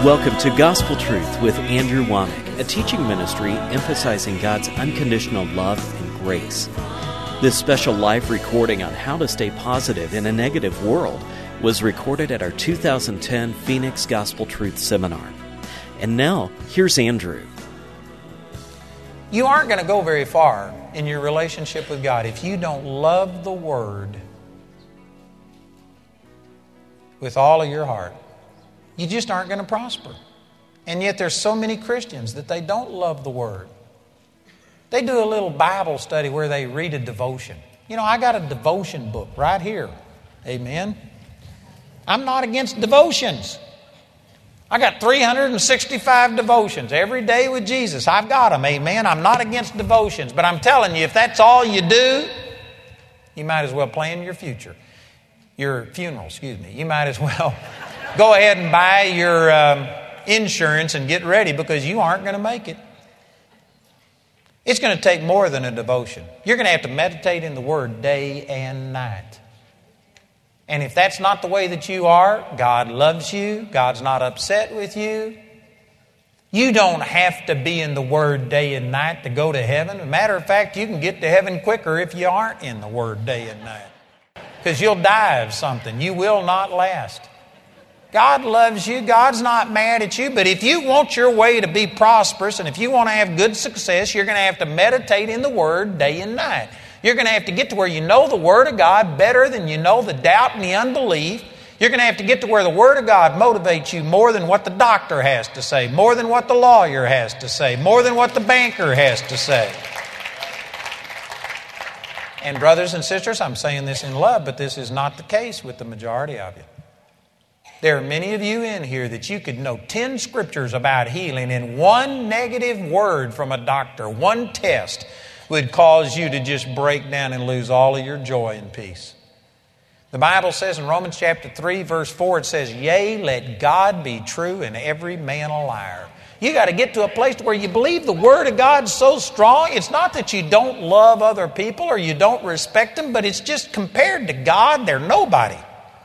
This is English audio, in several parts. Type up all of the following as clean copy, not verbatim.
Welcome to Gospel Truth with Andrew Womack, a teaching ministry emphasizing God's unconditional love and grace. This special live recording on how to stay positive in a negative world was recorded at our 2010 Phoenix Gospel Truth Seminar. And now, here's Andrew. You aren't going to go very far in your relationship with God if you don't love the Word with all of your heart. You just aren't going to prosper. And yet there's so many Christians that they don't love the Word. They do a little Bible study where they read a devotion. You know, I got a devotion book right here. Amen. I'm not against devotions. I got 365 devotions every day with Jesus. I've got them. Amen. I'm not against devotions. But I'm telling you, if that's all you do, you might as well plan your future. Your funeral, You might as well go ahead and buy your insurance and get ready because you aren't going to make it. It's going to take more than a devotion. You're going to have to meditate in the Word day and night. And if that's not the way that you are, God loves you. God's not upset with you. You don't have to be in the Word day and night to go to heaven. As a matter of fact, you can get to heaven quicker if you aren't in the Word day and night. Because you'll die of something. You will not last. God loves you. God's not mad at you. But if you want your way to be prosperous and if you want to have good success, you're going to have to meditate in the Word day and night. You're going to have to get to where you know the Word of God better than you know the doubt and the unbelief. You're going to have to get to where the Word of God motivates you more than what the doctor has to say, more than what the lawyer has to say, more than what the banker has to say. And brothers and sisters, I'm saying this in love, but this is not the case with the majority of you. There are many of you in here that you could know 10 scriptures about healing, and one negative word from a doctor, one test, would cause you to just break down and lose all of your joy and peace. The Bible says in Romans chapter 3, verse 4, it says, "Yea, let God be true and every man a liar." You got to get to a place where you believe the Word of God so strong. It's not that you don't love other people or you don't respect them, but it's just compared to God, they're nobody.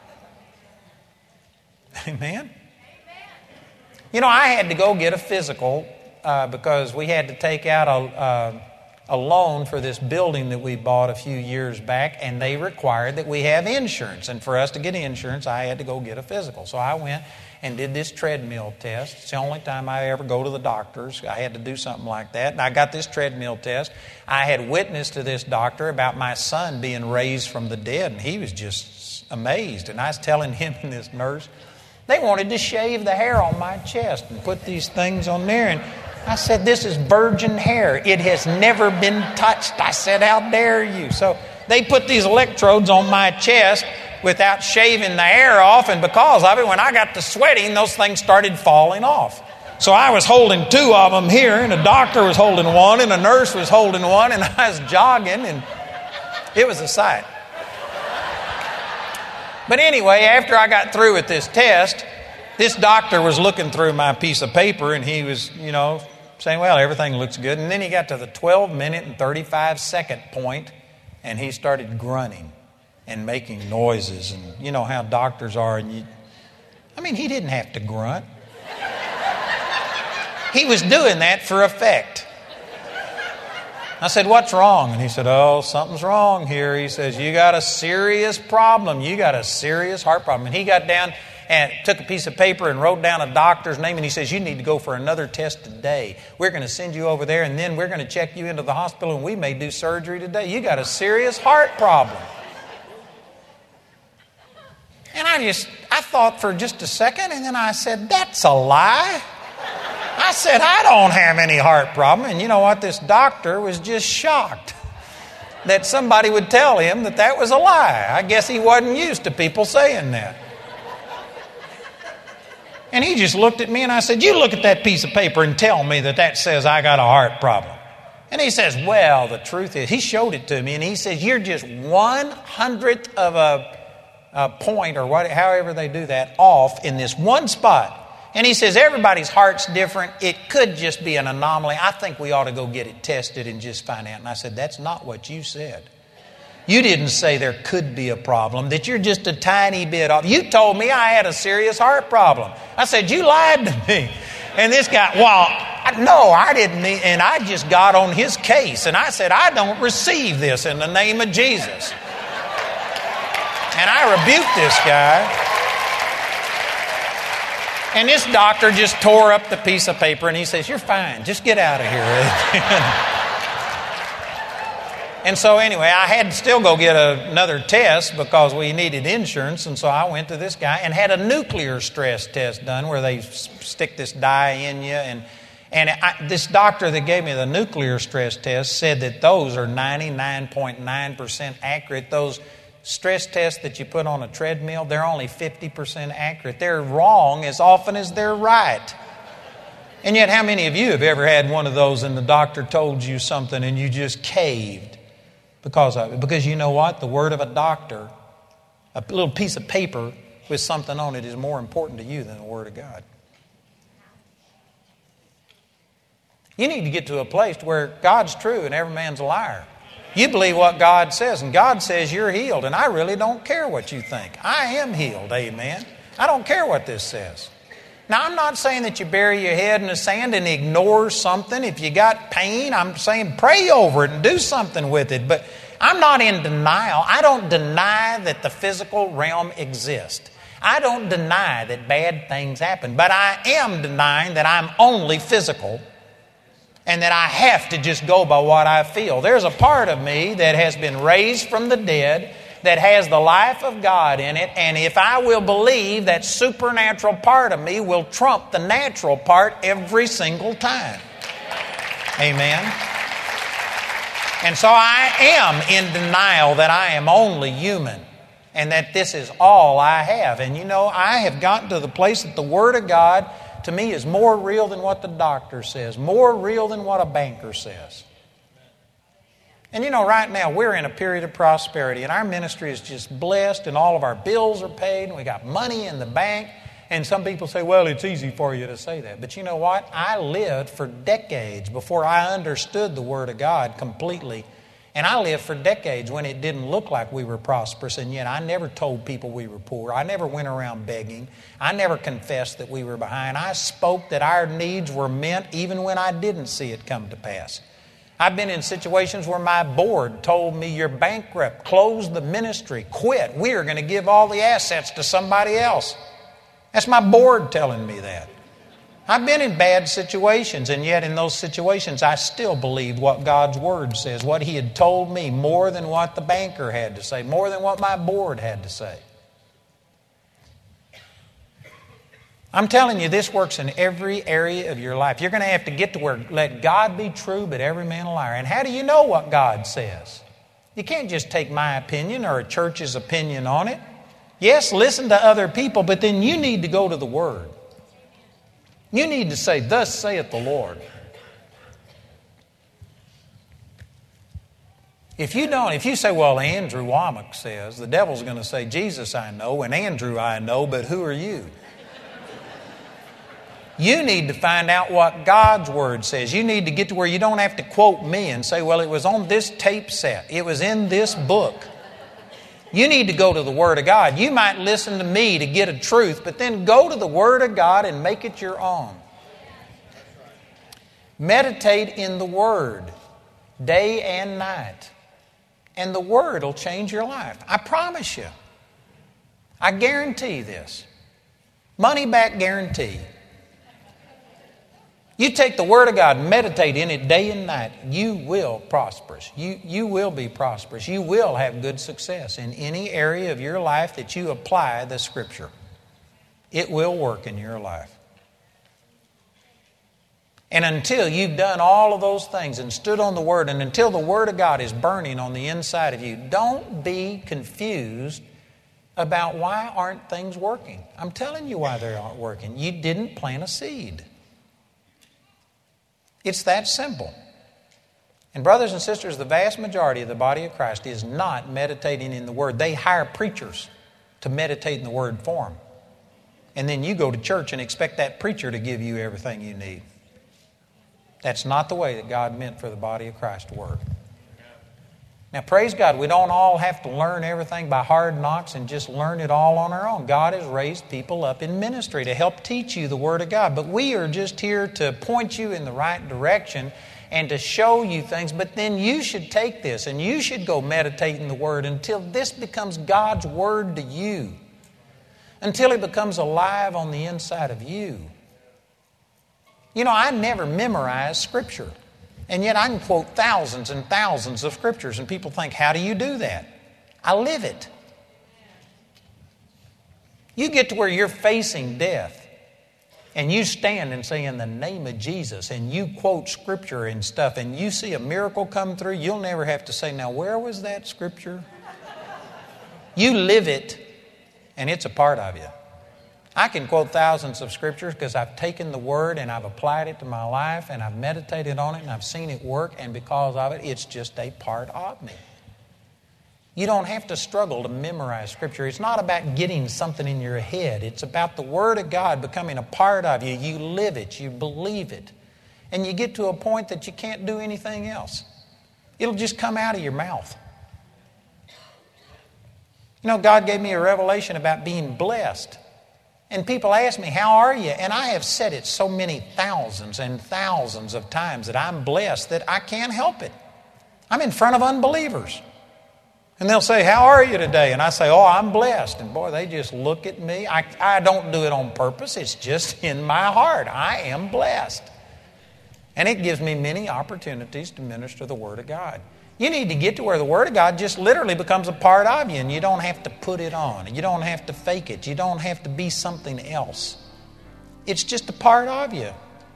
Amen? You know, I had to go get a physical because we had to take out a loan for this building that we bought a few years back, and they required that we have insurance. And for us to get insurance, I had to go get a physical. So I went and did this treadmill test. It's the only time I ever go to the doctors. I had to do something like that. And I got this treadmill test. I had witnessed to this doctor about my son being raised from the dead, and he was just amazed. And I was telling him and this nurse, they wanted to shave the hair on my chest and put these things on there. And I said, this is virgin hair. It has never been touched. I said, how dare you? So they put these electrodes on my chest without shaving the hair off. And because of it, when I got to sweating, those things started falling off. So I was holding two of them here, and a doctor was holding one, and a nurse was holding one, and I was jogging, and it was a sight. But anyway, after I got through with this test, this doctor was looking through my piece of paper, and he was, saying, well, everything looks good. And then he got to the 12-minute and 35-second point, and he started grunting and making noises. And you know how doctors are. And he didn't have to grunt. He was doing that for effect. I said, what's wrong? And he said, oh, something's wrong here. He says, you got a serious problem. You got a serious heart problem. And he got down and took a piece of paper and wrote down a doctor's name. And he says, you need to go for another test today. We're going to send you over there, and then we're going to check you into the hospital, and we may do surgery today. You got a serious heart problem. And I thought for just a second, and then I said, that's a lie. I said, I don't have any heart problem. And you know what? This doctor was just shocked that somebody would tell him that was a lie. I guess he wasn't used to people saying that. And he just looked at me, and I said, you look at that piece of paper and tell me that says I got a heart problem. And he says, well, the truth is, he showed it to me, and he says, you're just 1/100th of a point, or however they do that, off in this one spot. And he says, everybody's heart's different. It could just be an anomaly. I think we ought to go get it tested and just find out. And I said, that's not what you said. You didn't say there could be a problem, that you're just a tiny bit off. You told me I had a serious heart problem. I said, you lied to me. And this guy, no, I didn't mean, and I just got on his case. And I said, I don't receive this in the name of Jesus. And I rebuked this guy. And this doctor just tore up the piece of paper and he says, you're fine, just get out of here. And so anyway, I had to still go get another test because we needed insurance. And so I went to this guy and had a nuclear stress test done where they stick this dye in you. And this doctor that gave me the nuclear stress test said that those are 99.9% accurate. Those stress tests that you put on a treadmill, they're only 50% accurate. They're wrong as often as they're right. And yet, how many of you have ever had one of those and the doctor told you something and you just caved because of it? Because you know what? The word of a doctor, a little piece of paper with something on it, is more important to you than the Word of God. You need to get to a place where God's true and every man's a liar. You believe what God says, and God says you're healed, and I really don't care what you think. I am healed, amen. I don't care what this says. Now, I'm not saying that you bury your head in the sand and ignore something. If you got pain, I'm saying pray over it and do something with it. But I'm not in denial. I don't deny that the physical realm exists. I don't deny that bad things happen. But I am denying that I'm only physical and that I have to just go by what I feel. There's a part of me that has been raised from the dead, that has the life of God in it, and if I will believe, that supernatural part of me will trump the natural part every single time. Amen. And so I am in denial that I am only human and that this is all I have. And you know, I have gotten to the place that the Word of God to me is more real than what the doctor says, more real than what a banker says. And you know, right now we're in a period of prosperity and our ministry is just blessed and all of our bills are paid and we got money in the bank. And some people say, well, it's easy for you to say that. But you know what? I lived for decades before I understood the Word of God completely. And I lived for decades when it didn't look like we were prosperous, and yet I never told people we were poor. I never went around begging. I never confessed that we were behind. I spoke that our needs were met even when I didn't see it come to pass. I've been in situations where my board told me, you're bankrupt, close the ministry, quit. We are going to give all the assets to somebody else. That's my board telling me that. I've been in bad situations, and yet in those situations I still believed what God's Word says, what He had told me, more than what the banker had to say, more than what my board had to say. I'm telling you, this works in every area of your life. You're going to have to get to where let God be true, but every man a liar. And how do you know what God says? You can't just take my opinion or a church's opinion on it. Yes, listen to other people, but then you need to go to the Word. You need to say, thus saith the Lord. If you say, well, Andrew Womack says, the devil's going to say, Jesus I know, and Andrew I know, but who are you? You need to find out what God's Word says. You need to get to where you don't have to quote me and say, well, it was on this tape set. It was in this book. You need to go to the Word of God. You might listen to me to get a truth, but then go to the Word of God and make it your own. Meditate in the Word day and night, and the Word will change your life. I promise you. I guarantee this. Money back guarantee. You take the Word of God, meditate in it day and night, you will prosper. You will be prosperous. You will have good success in any area of your life that you apply the Scripture. It will work in your life. And until you've done all of those things and stood on the Word, and until the Word of God is burning on the inside of you, don't be confused about why aren't things working. I'm telling you why they aren't working. You didn't plant a seed. It's that simple. And brothers and sisters, the vast majority of the body of Christ is not meditating in the Word. They hire preachers to meditate in the Word for them. And then you go to church and expect that preacher to give you everything you need. That's not the way that God meant for the body of Christ to work. Now, praise God, we don't all have to learn everything by hard knocks and just learn it all on our own. God has raised people up in ministry to help teach you the Word of God. But we are just here to point you in the right direction and to show you things. But then you should take this and you should go meditate in the Word until this becomes God's Word to you. Until it becomes alive on the inside of you. You know, I never memorized Scripture. And yet I can quote thousands and thousands of Scriptures, and people think, how do you do that? I live it. You get to where you're facing death, and you stand and say, in the name of Jesus, and you quote Scripture and stuff, and you see a miracle come through, you'll never have to say, now where was that Scripture? You live it, and it's a part of you. I can quote thousands of Scriptures because I've taken the Word and I've applied it to my life and I've meditated on it and I've seen it work, and because of it, it's just a part of me. You don't have to struggle to memorize Scripture. It's not about getting something in your head. It's about the Word of God becoming a part of you. You live it. You believe it. And you get to a point that you can't do anything else. It'll just come out of your mouth. You know, God gave me a revelation about being blessed. And people ask me, how are you? And I have said it so many thousands and thousands of times that I'm blessed that I can't help it. I'm in front of unbelievers. And they'll say, how are you today? And I say, oh, I'm blessed. And boy, they just look at me. I don't do it on purpose. It's just in my heart. I am blessed. And it gives me many opportunities to minister the Word of God. You need to get to where the Word of God just literally becomes a part of you, and you don't have to put it on. You don't have to fake it. You don't have to be something else. It's just a part of you.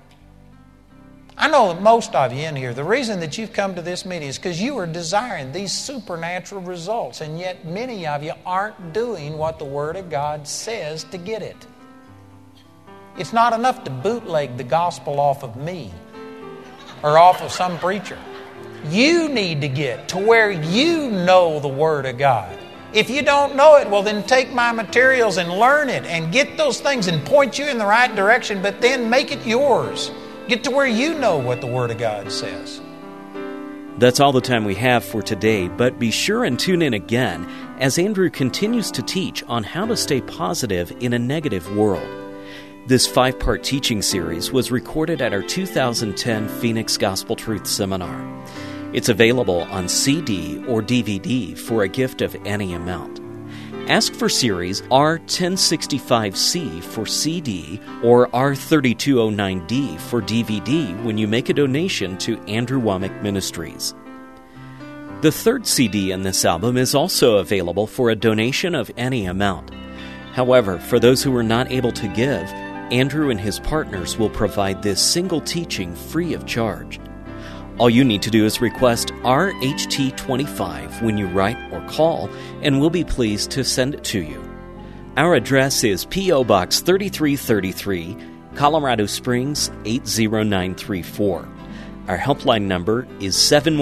I know that most of you in here, the reason that you've come to this meeting is because you are desiring these supernatural results, and yet many of you aren't doing what the Word of God says to get it. It's not enough to bootleg the gospel off of me or off of some preacher. You need to get to where you know the Word of God. If you don't know it, well then take my materials and learn it and get those things and point you in the right direction, but then make it yours. Get to where you know what the Word of God says. That's all the time we have for today, but be sure and tune in again as Andrew continues to teach on how to stay positive in a negative world. This 5-part teaching series was recorded at our 2010 Phoenix Gospel Truth Seminar. It's available on CD or DVD for a gift of any amount. Ask for series R1065C for CD or R3209D for DVD when you make a donation to Andrew Wommack Ministries. The third CD in this album is also available for a donation of any amount. However, for those who are not able to give, Andrew and his partners will provide this single teaching free of charge. All you need to do is request RHT25 when you write or call, and we'll be pleased to send it to you. Our address is P.O. Box 3333, Colorado Springs 80934. Our helpline number is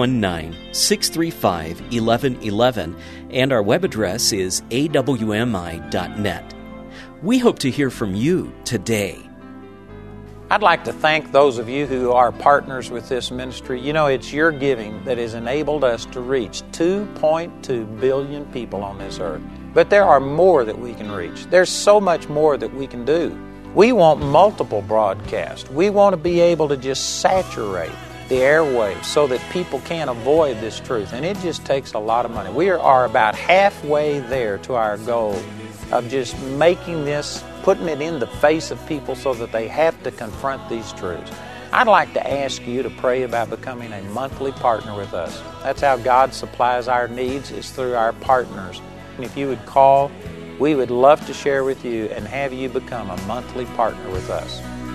719-635-1111, and our web address is awmi.net. We hope to hear from you today. I'd like to thank those of you who are partners with this ministry. You know, it's your giving that has enabled us to reach 2.2 billion people on this earth. But there are more that we can reach. There's so much more that we can do. We want multiple broadcasts. We want to be able to just saturate the airwaves so that people can't avoid this truth. And it just takes a lot of money. We are about halfway there to our goal of just making this, putting it in the face of people so that they have to confront these truths. I'd like to ask you to pray about becoming a monthly partner with us. That's how God supplies our needs, is through our partners. And if you would call, we would love to share with you and have you become a monthly partner with us.